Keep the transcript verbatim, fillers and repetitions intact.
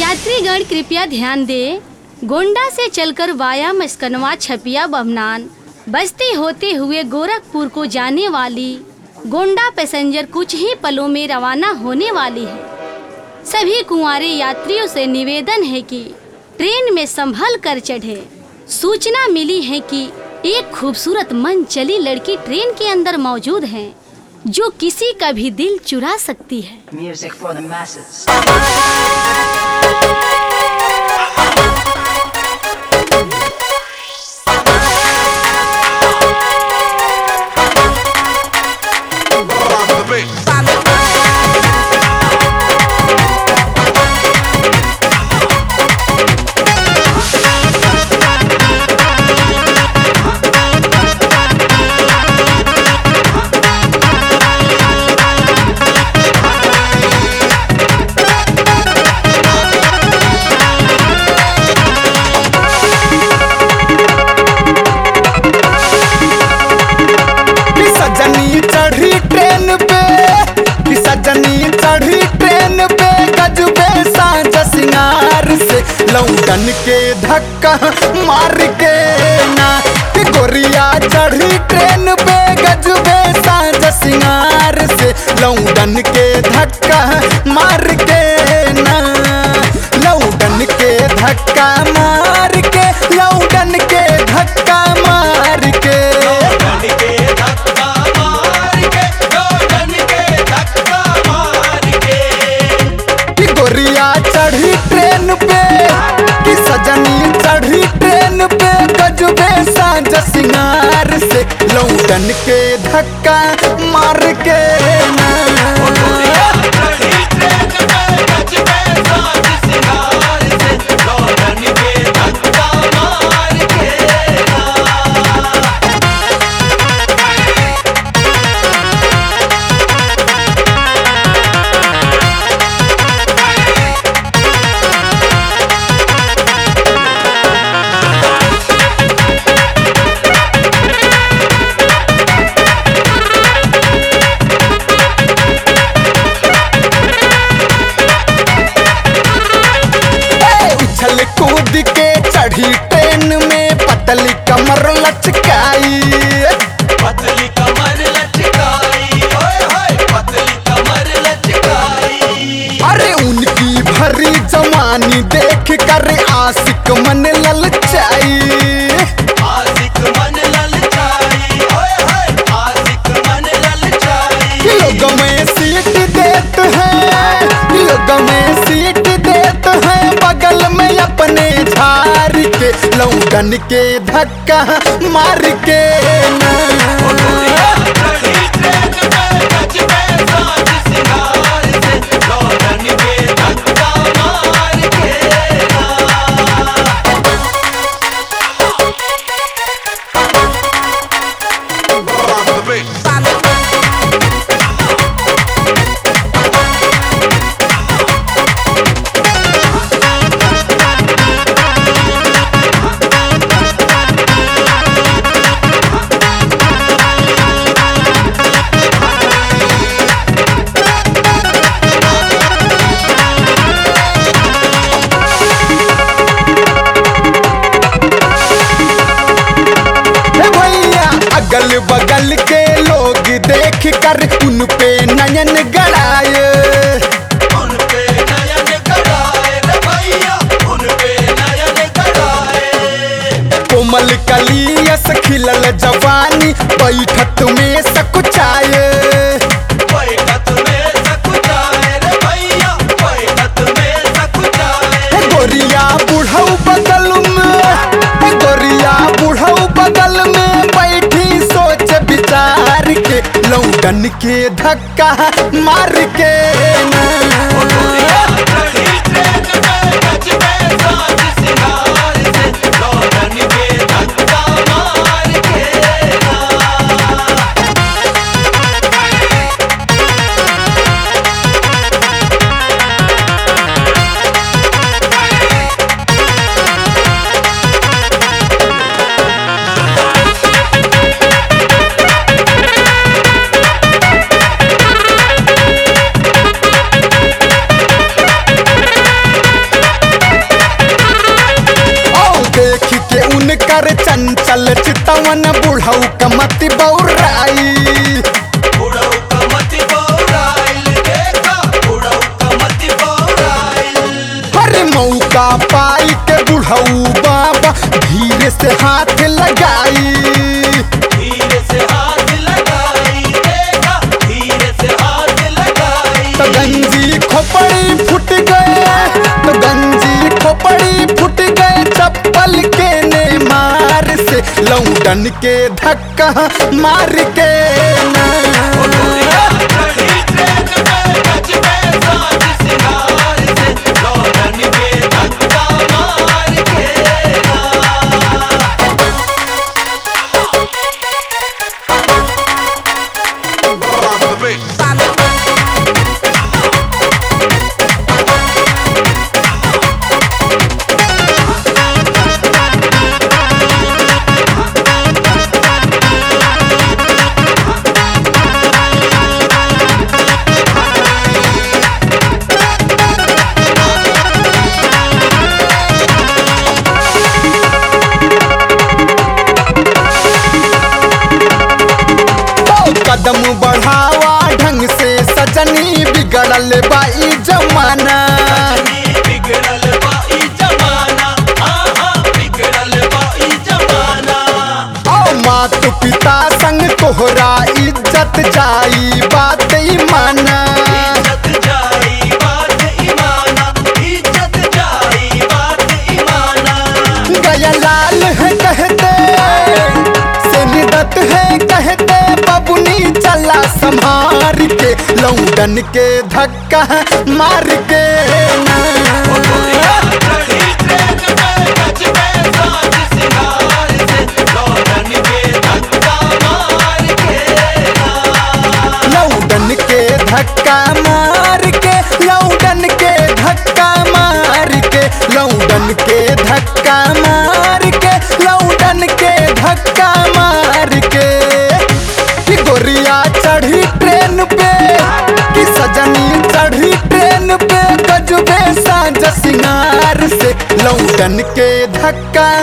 यात्रीगण कृपया ध्यान दें। गोंडा से चलकर वाया मस्कनवा छपिया बमनान बस्ती होते हुए गोरखपुर को जाने वाली गोंडा पैसेंजर कुछ ही पलों में रवाना होने वाली है। सभी कुंवारे यात्रियों से निवेदन है कि ट्रेन में संभल कर चढ़े। सूचना मिली है कि एक खूबसूरत मन चली लड़की ट्रेन के अंदर मौजूद है जो किसी का भी दिल चुरा सकती है। Music for the masses. लौटन के धक्का मार के ना गोरिया चढ़ी ट्रेन पे गजबे साज सिंगार से। लौटन के धक्का मार के ना लौटन के धक्का मार के लौटन के धक्का मार के लौटन के धक्का मार के लौटन के धक्का मार के गोरिया चढ़ी ट्रेन पे सजनी चढ़ी ट्रेन पे गजबे साज सिंगार से। लौटन के धक्का मार के ना कूद के चढ़ी ट्रेन में पतली कमर लचकाई पतली कमर लचकाई ओए होए पतली कमर लचकाई। अरे उनकी भरी जवानी देख कर आशिक मन ललचाई आशिक मन ललचाई ओए होए आशिक मन ललचाई। लोग में सीट देते हैं लोग में सीट देते हैं बगल में अपने झार के। लौटन के धक्का मार के ना अगल बगल के लोग देख कर उन पे नयन गड़ाए उन पे नयन गड़ाए रे भैया उन पे नयन गड़ाए। कोमल कलियस खिलल जवानी बैठत में सकुचाए बैठत में सकुचाए रे भैया बैठत में सकुचाए। गोरिया बुढ़ऊ बगल में गोरिया बुढ़ऊ बगल में विचार के। लौटन के धक्का मार के ना चंचल चितवन बुढ़ऊ कमति बौराई। बुढ़ऊ कमति बौराइल, देखा बुढ़ऊ कमति बौराइल। हर मौका पाई के बुढ़ऊ बाबा धीरे से हाथ लगाई। धीरे से हाथ लगाई, देखा धीरे से हाथ लगाई। तो गंजी खोपड़ी फुट गए, तो गंजी खोपड़ी फुट गए चप्पल के ने मार से, लौंडन के धक्का मार के ना। ओ गोरिया चढ़ी ट्रेन में गज में साज सिंगार से, लौंडन के धक्का मार के ना। कदम बढ़ावा ढंग से सजनी बिगड़ल बाई जमाना। बिगड़ल बाई जमाना, आहा बिगड़ल बाई जमाना। ओ मात पिता संग तोहरा इज्जत जाई बात माना। इज्जत जाई बात ईमाना, इज्जत जाई बात ईमाना। गया लाल है कहते से निदत है कहते बबुनी चला संभार के, लौंडन के धक्का मार के ना। ओ गोरिया चढ़ी ट्रेन में गज में साज सिंगार से, लौंडन के धक्का मार के ना। लौंडन के धक्का मार के, लौंडन के धक्का मार के, लौंडन के धक्का मार के, लौंडन के धक्का मार के। कि गोरिया चढ़ी ट्रेन पे, कि सजनी चढ़ी ट्रेन पे गजबे साज सिंगार से, लौंडन के धक्का